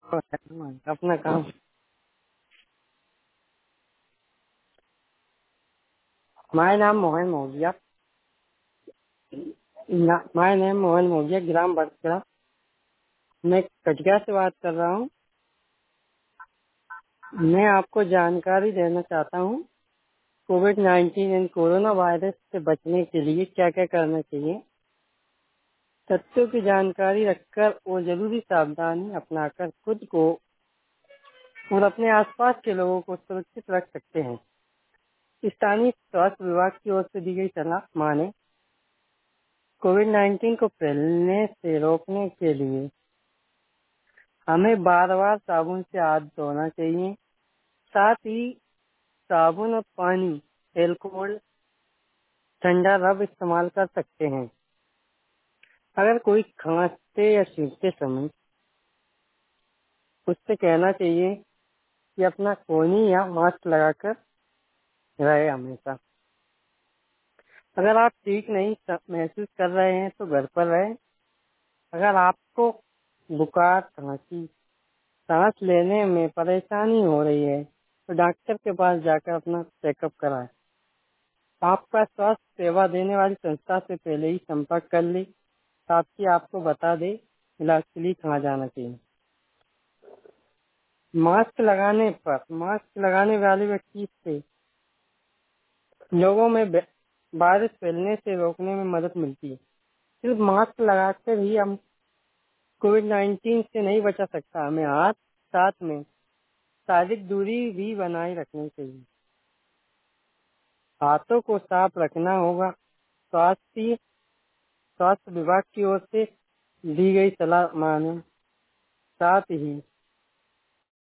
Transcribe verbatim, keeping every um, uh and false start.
अपना काम। माय नाम मोहन मोगिया। ना- माय नाम मोहन मोगिया, ग्राम बड़करा। मैं कटिया से बात कर रहा हूँ। मैं आपको जानकारी देना चाहता हूँ COVID nineteen and coronavirus से बचने के लिए क्या क्या करना चाहिए। तथ्यों की जानकारी रखकर और जरूरी सावधानी अपनाकर खुद को और अपने आसपास के लोगों को सुरक्षित रख सकते हैं। स्थानीय स्वास्थ्य विभाग की ओर से दी गई सलाह माने। कोविड नाइन्टीन को फैलने से रोकने के लिए हमें बार बार साबुन से हाथ धोना चाहिए। साथ ही साबुन और पानी, एल्कोहल, ठंडा रब इस्तेमाल कर सकते हैं। अगर कोई खांसते या छींकते समय उससे कहना चाहिए कि अपना कोनी या मास्क लगाकर रहे हमेशा। अगर आप ठीक नहीं स- महसूस कर रहे हैं तो घर पर रहें। अगर आपको बुखार, खांसी, सांस लेने में परेशानी हो रही है तो डॉक्टर के पास जाकर अपना चेकअप कराएं। आपका स्वास्थ्य सेवा देने वाली संस्था से पहले ही संपर्क कर ले ताकि आपको बता दे इलाज के लिए कहाँ जाना चाहिए। मास्क लगाने पर मास्क लगाने वाले व्यक्ति से लोगों में वे- वायरस फैलने से रोकने में मदद मिलती है। सिर्फ मास्क लगाकर ही हम कोविड नाइन्टीन से नहीं बचा सकता। हमें हाथ साथ में शारीरिक दूरी भी बनाए रखनी चाहिए। हाथों को साफ रखना होगा। स्वास्थ्य स्वास्थ्य विभाग की ओर से दी गई सलाह माने। साथ ही